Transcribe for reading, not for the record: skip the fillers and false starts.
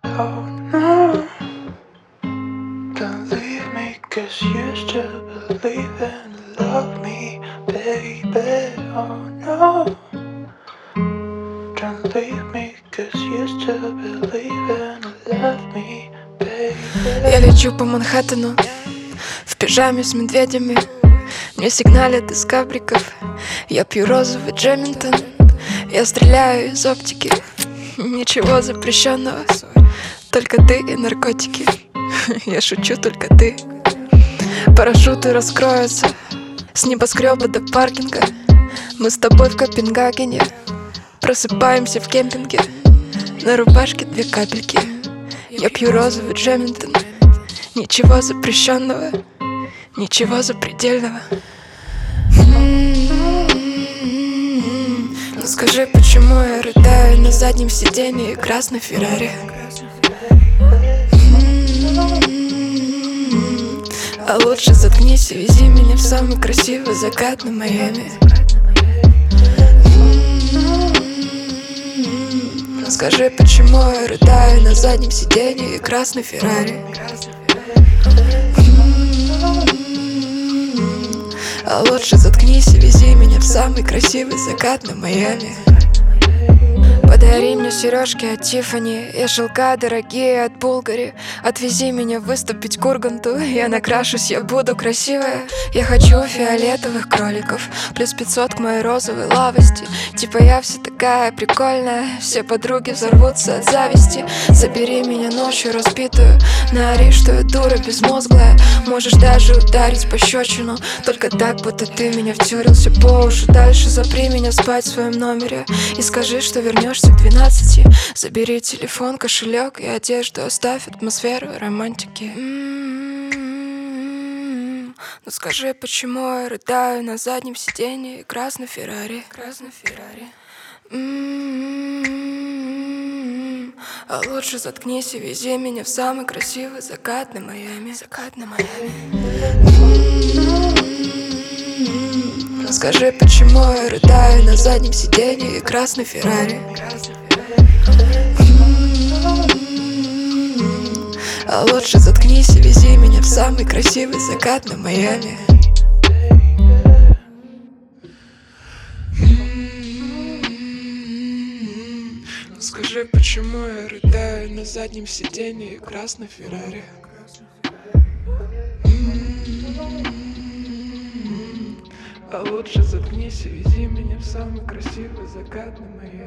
Oh no, don't leave me, cause you still believe and love me, baby. Oh no, don't leave me, cause you still believe and love me, baby. Я лечу по Манхэттену в пижаме с медведями. Мне сигналят из кабриков. Я пью розовый Джеминтон. Я стреляю из оптики. Ничего запрещенного, только ты и наркотики. Я шучу, только ты. Парашюты раскроются с небоскреба до паркинга. Мы с тобой в Копенгагене. Просыпаемся в кемпинге. На рубашке 2 капельки. Я пью розовый Джеминтон. Ничего запрещенного, ничего запредельного. Ну скажи, почему я рыдаю на заднем сиденье красной Феррари? А лучше заткнись и вези меня в самый красивый закат на Майами. Ну скажи, почему я рыдаю на заднем сиденье красной Феррари? А лучше заткнись и вези меня в самый красивый закат на Майами. Подари мне сережки от Тиффани и шелка дорогие от Булгари. Отвези меня выступить к Урганту. Я накрашусь, я буду красивая. Я хочу фиолетовых кроликов, плюс 500 к моей розовой лавости. Типа я вся такая прикольная, все подруги взорвутся от зависти. Забери меня ночью разбитую, наори, что я дура безмозглая. Можешь даже ударить пощечину, только так, будто ты меня втюрился по уши. Дальше запри меня спать в своем номере и скажи, что вернешься к 12. Забери телефон, кошелек и одежду, оставь атмосферу романтики. Ну скажи, почему я рыдаю на заднем сиденье красной Феррари? А лучше заткнись и вези меня в самый красивый закат на Майами. Скажи, почему я рыдаю на заднем сиденье красной Феррари? А лучше заткнись и вези меня в самый красивый закат на Майами. Скажи, почему я рыдаю на заднем сиденье красной Феррари? А лучше заткнись и вези меня в самый красивый закат на Майами.